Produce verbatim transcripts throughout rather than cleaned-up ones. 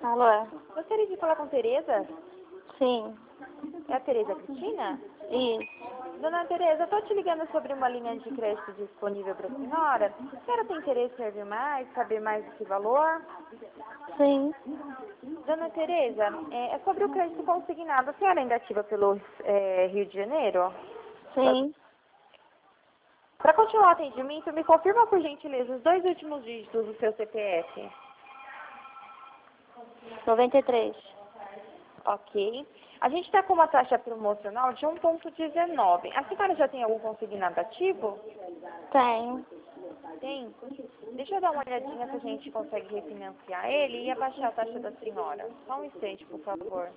Alô? Gostaria de falar com Tereza? Sim. É a Tereza Cristina? Isso. Dona Tereza, eu tô te ligando sobre uma linha de crédito disponível para a senhora. A senhora tem interesse em ouvir mais, saber mais do que valor? Sim. Dona Tereza, é, é sobre o crédito consignado. A senhora ainda ativa pelo é, Rio de Janeiro? Sim. Para continuar o atendimento, me confirma por gentileza os dois últimos dígitos do seu C P F. noventa e três. Ok. A gente está com uma taxa promocional de um vírgula dezenove. A senhora já tem algum consignado ativo? Tenho. Tem? Deixa eu dar uma olhadinha se a gente consegue refinanciar ele e abaixar a taxa da senhora. Só um instante, por favor.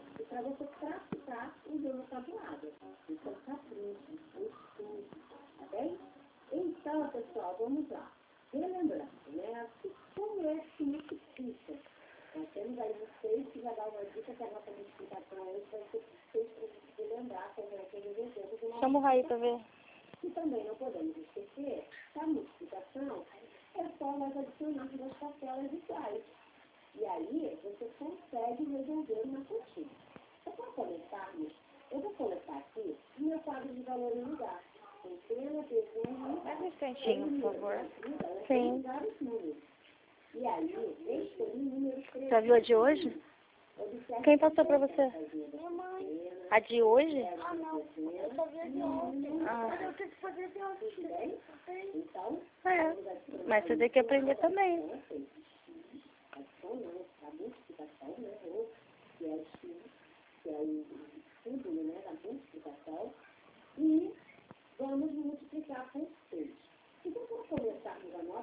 Então, pessoal, vamos lá. Relembrando, né? Como é que isso fica? Nós temos aí vocês que já dá uma dica que a nossa multiplicação aí vai ser vocês para a gente lembrar como é que ele resolve. Chama o Raí pra ver. E também não podemos esquecer que a multiplicação é só nós adicionando duas parcelas iguais. E aí você consegue resolver uma continha. Então, para começarmos, eu vou colocar aqui o meu quadro de valor em lugar. Centena, dezena, Mais um instantinho, por favor. Sim. vários números. E aí, escolhi o número três. Já viu a de hoje? Quem passou pra você? Minha mãe. A de hoje? Ah, não. Eu só vi a de ontem. Ah. Mas eu tenho que fazer de ontem. Então, É. Mas você tem que aprender também. a multiplicação, né? Ou que é o estudo, que é o símbolo, né, da multiplicação. E vamos multiplicar com